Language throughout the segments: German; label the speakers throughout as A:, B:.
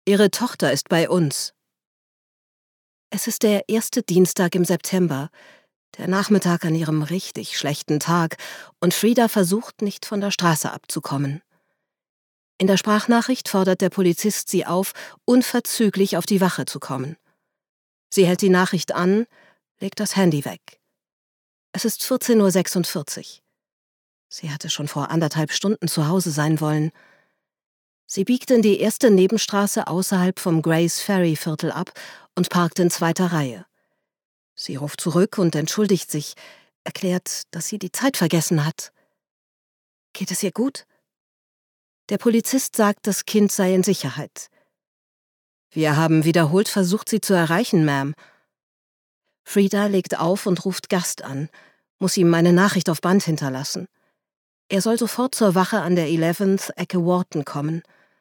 A: Ihre Tochter ist bei uns. Es ist der erste Dienstag im September, der Nachmittag an ihrem richtig schlechten Tag, und Frida versucht, nicht von der Straße abzukommen. In der Sprachnachricht fordert der Polizist sie auf, unverzüglich auf die Wache zu kommen. Sie hält die Nachricht an, legt das Handy weg. Es ist 14:46 Uhr. Sie hatte schon vor 1,5 Stunden zu Hause sein wollen. Sie biegt in die erste Nebenstraße außerhalb vom Grays Ferry Viertel ab und parkt in zweiter Reihe. Sie ruft zurück und entschuldigt sich, erklärt, dass sie die Zeit vergessen hat. Geht es ihr gut? Der Polizist sagt, das Kind sei in Sicherheit. Wir haben wiederholt versucht, sie zu erreichen, Ma'am. Frida legt auf und ruft Gast an, muss ihm eine Nachricht auf Band hinterlassen. Er soll sofort zur Wache an der 11th Ecke Wharton kommen.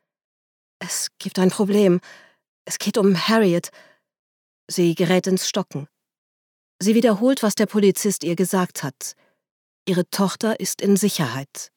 A: Es gibt ein Problem. Es geht um Harriet. Sie gerät ins Stocken. Sie wiederholt, was der Polizist ihr gesagt hat. Ihre Tochter ist in Sicherheit.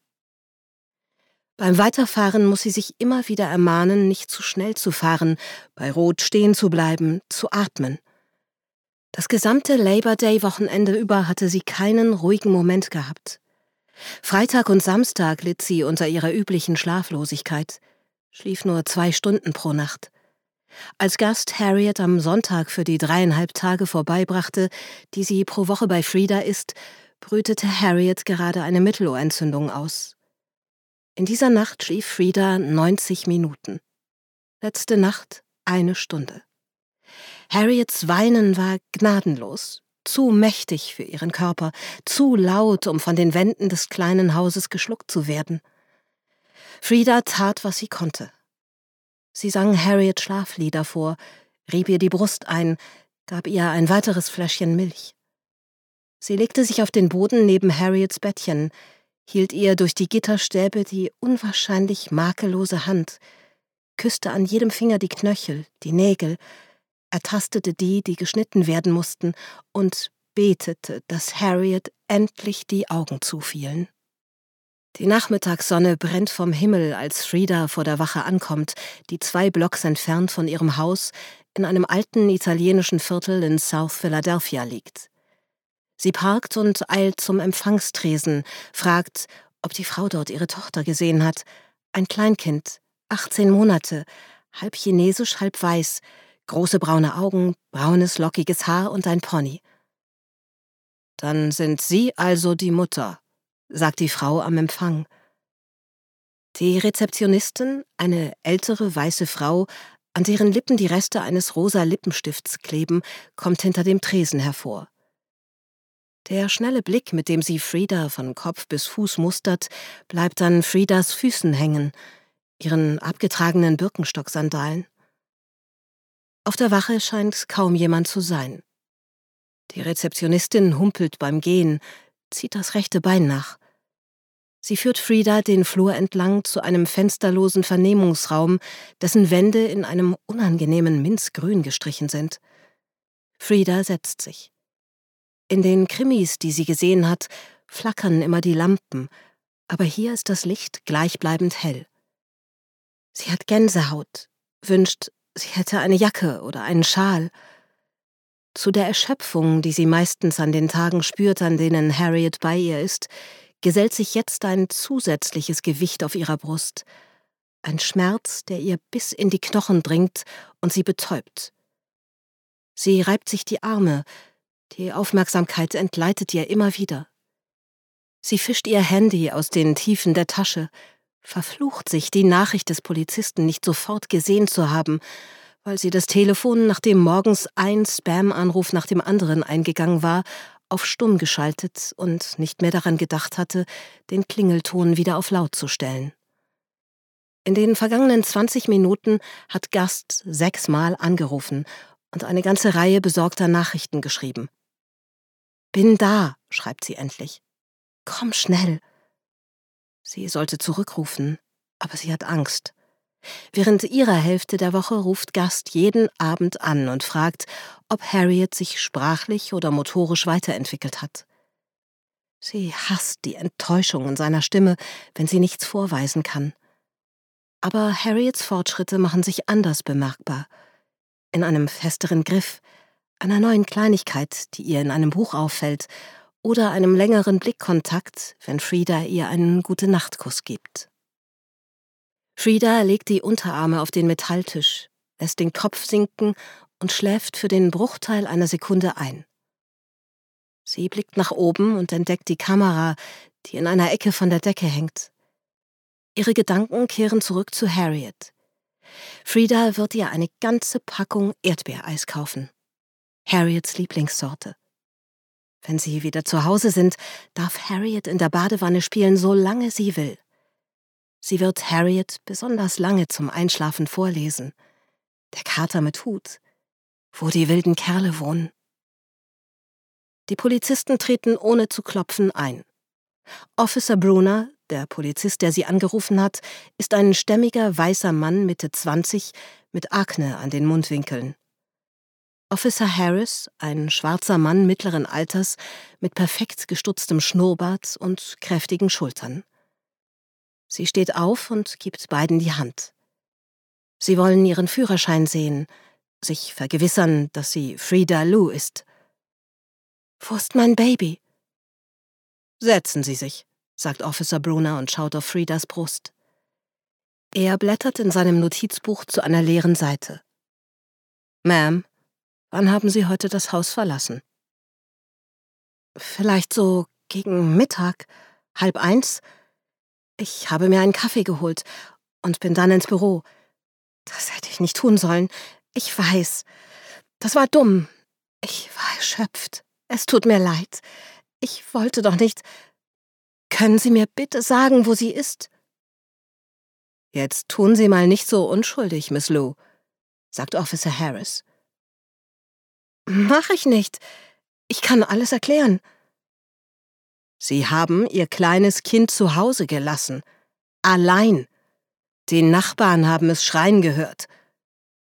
A: Beim Weiterfahren muss sie sich immer wieder ermahnen, nicht zu schnell zu fahren, bei Rot stehen zu bleiben, zu atmen. Das gesamte Labor Day-Wochenende über hatte sie keinen ruhigen Moment gehabt. Freitag und Samstag litt sie unter ihrer üblichen Schlaflosigkeit, schlief nur 2 Stunden pro Nacht. Als Gast Harriet am Sonntag für die 3,5 Tage vorbeibrachte, die sie pro Woche bei Frida ist, brütete Harriet gerade eine Mittelohrentzündung aus. In dieser Nacht schlief Frida 90 Minuten. Letzte Nacht 1 Stunde. Harriets Weinen war gnadenlos, zu mächtig für ihren Körper, zu laut, um von den Wänden des kleinen Hauses geschluckt zu werden. Frida tat, was sie konnte. Sie sang Harriet Schlaflieder vor, rieb ihr die Brust ein, gab ihr ein weiteres Fläschchen Milch. Sie legte sich auf den Boden neben Harriets Bettchen, hielt ihr durch die Gitterstäbe die unwahrscheinlich makellose Hand, küsste an jedem Finger die Knöchel, die Nägel, ertastete die geschnitten werden mussten, und betete, dass Harriet endlich die Augen zufielen. Die Nachmittagssonne brennt vom Himmel, als Frida vor der Wache ankommt, die 2 Blocks entfernt von ihrem Haus in einem alten italienischen Viertel in South Philadelphia liegt. Sie parkt und eilt zum Empfangstresen, fragt, ob die Frau dort ihre Tochter gesehen hat. Ein Kleinkind, 18 Monate, halb chinesisch, halb weiß, große braune Augen, braunes, lockiges Haar und ein Pony. »Dann sind Sie also die Mutter«, sagt die Frau am Empfang. Die Rezeptionistin, eine ältere, weiße Frau, an deren Lippen die Reste eines rosa Lippenstifts kleben, kommt hinter dem Tresen hervor. Der schnelle Blick, mit dem sie Frida von Kopf bis Fuß mustert, bleibt an Fridas Füßen hängen, ihren abgetragenen Birkenstock-Sandalen. Auf der Wache scheint kaum jemand zu sein. Die Rezeptionistin humpelt beim Gehen, zieht das rechte Bein nach. Sie führt Frida den Flur entlang zu einem fensterlosen Vernehmungsraum, dessen Wände in einem unangenehmen Minzgrün gestrichen sind. Frida setzt sich. In den Krimis, die sie gesehen hat, flackern immer die Lampen, aber hier ist das Licht gleichbleibend hell. Sie hat Gänsehaut, wünscht, sie hätte eine Jacke oder einen Schal. Zu der Erschöpfung, die sie meistens an den Tagen spürt, an denen Harriet bei ihr ist, gesellt sich jetzt ein zusätzliches Gewicht auf ihrer Brust. Ein Schmerz, der ihr bis in die Knochen dringt und sie betäubt. Sie reibt sich die Arme, die Aufmerksamkeit entgleitet ihr immer wieder. Sie fischt ihr Handy aus den Tiefen der Tasche, verflucht sich, die Nachricht des Polizisten nicht sofort gesehen zu haben, weil sie das Telefon, nachdem morgens ein Spam-Anruf nach dem anderen eingegangen war, auf stumm geschaltet und nicht mehr daran gedacht hatte, den Klingelton wieder auf laut zu stellen. In den vergangenen 20 Minuten hat Gast 6-mal angerufen und eine ganze Reihe besorgter Nachrichten geschrieben. »Bin da«, schreibt sie endlich. »Komm schnell.« Sie sollte zurückrufen, aber sie hat Angst. Während ihrer Hälfte der Woche ruft Gast jeden Abend an und fragt, ob Harriet sich sprachlich oder motorisch weiterentwickelt hat. Sie hasst die Enttäuschung in seiner Stimme, wenn sie nichts vorweisen kann. Aber Harriets Fortschritte machen sich anders bemerkbar. In einem festeren Griff, einer neuen Kleinigkeit, die ihr in einem Buch auffällt, oder einem längeren Blickkontakt, wenn Frieda ihr einen Gute-Nacht-Kuss gibt. Frieda legt die Unterarme auf den Metalltisch, lässt den Kopf sinken und schläft für den Bruchteil einer Sekunde ein. Sie blickt nach oben und entdeckt die Kamera, die in einer Ecke von der Decke hängt. Ihre Gedanken kehren zurück zu Harriet. Frieda wird ihr eine ganze Packung Erdbeereis kaufen. Harriets Lieblingssorte. Wenn sie wieder zu Hause sind, darf Harriet in der Badewanne spielen, solange sie will. Sie wird Harriet besonders lange zum Einschlafen vorlesen. Der Kater mit Hut. Wo die wilden Kerle wohnen. Die Polizisten treten ohne zu klopfen ein. Officer Brunner, der Polizist, der sie angerufen hat, ist ein stämmiger, weißer Mann Mitte 20 mit Akne an den Mundwinkeln. Officer Harris, ein schwarzer Mann mittleren Alters mit perfekt gestutztem Schnurrbart und kräftigen Schultern. Sie steht auf und gibt beiden die Hand. Sie wollen ihren Führerschein sehen, sich vergewissern, dass sie Frieda Lou ist. »Wo ist mein Baby?« »Setzen Sie sich«, sagt Officer Brunner und schaut auf Friedas Brust. Er blättert in seinem Notizbuch zu einer leeren Seite. »Ma'am, wann haben Sie heute das Haus verlassen?« »Vielleicht so gegen Mittag, 12:30. Ich habe mir einen Kaffee geholt und bin dann ins Büro. Das hätte ich nicht tun sollen. Ich weiß. Das war dumm. Ich war erschöpft. Es tut mir leid. Ich wollte doch nicht. Können Sie mir bitte sagen, wo sie ist?« »Jetzt tun Sie mal nicht so unschuldig, Miss Lou«, sagt Officer Harris. »Mach ich nicht. Ich kann alles erklären.« »Sie haben Ihr kleines Kind zu Hause gelassen. Allein. Die Nachbarn haben es schreien gehört.